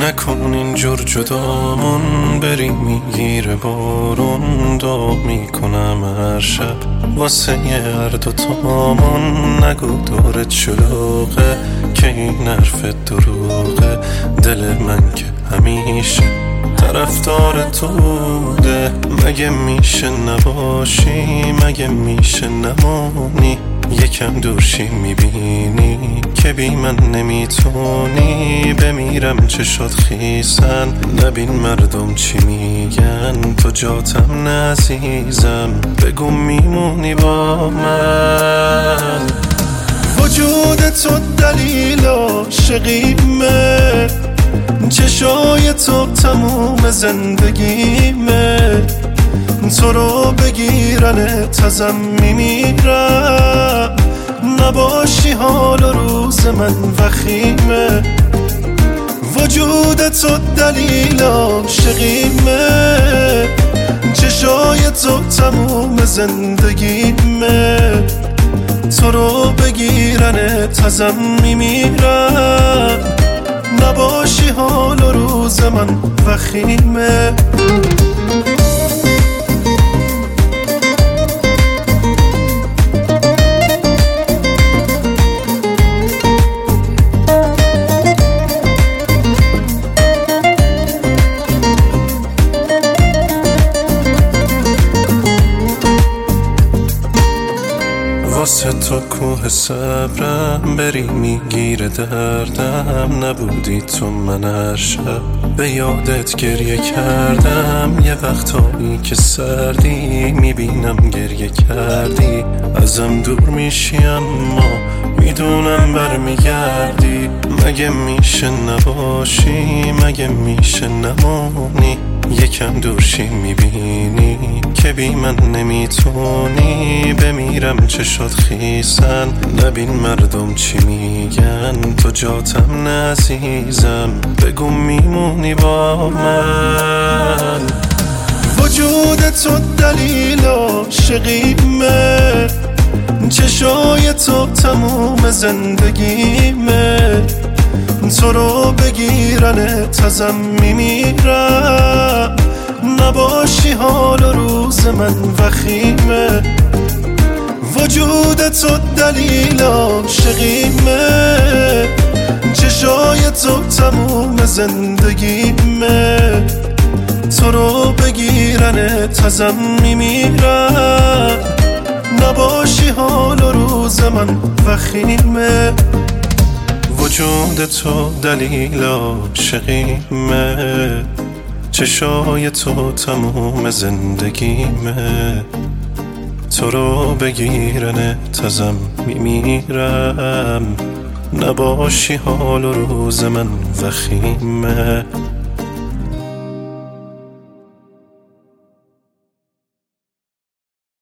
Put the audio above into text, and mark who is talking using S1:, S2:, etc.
S1: نکن اینجور جدامون، بری میگیره بارون. دعا میکنم هر شب واسه هر دوتامون. نگو دورت شلوغه که این حرفت دروغه. دل من که همیشه طرفدار تو بوده. مگه میشه نباشی، مگه میشه نمونی؟ یکم دورشی میبینی که بی من نمیتونی. بمیرم چشات خیسن، نبین مردم چی میگن. تو جاتم نعزیزم، بگو میمونی با من. وجود تو دلیل عاشقیمه، چشای تو تموم زندگیمه. تو رو بگیرن تازم میمیرم. نباشی حال و روز من وخیمه. وجود تو دلیل عاشقیمه، چشای تو تموم زندگیمه. تو رو بگیرن تازم میمیرم. نباشی حال و روز من وخیمه. واسه تو کوه صبرم، بری میگیره دردم. نبودی تو من هر شب به یادت گریه کردم. یه وقتایی که سردی میبینم گریه کردی. ازم دور میشی اما میدونم برمیگردی. مگه میشه نباشی، مگه میشه نمونی؟ یکم دورشی میبینی که بی من نمیتونی. بمیرم چشات خیسن، نبین مردم چی میگن. تو جاتم نعزیزم، بگو میمونی با من. وجود تو دلیل عاشقیمه، چشای تو تموم زندگیمه. تو رو بگیرن تازم میمیرم. نباشی حال و روز من وخیمه. وجود تو دلیل عاشقیمه، چشای تو تموم زندگیمه. تو رو بگیرن تازم میمیرم. نباشی حال و روز من وخیمه. وجود تو دلیل عاشقیمه، چشای تو تموم زندگیمه. تو رو بگیرن تازم میمیرم. نباشی حال و روز من وخیمه.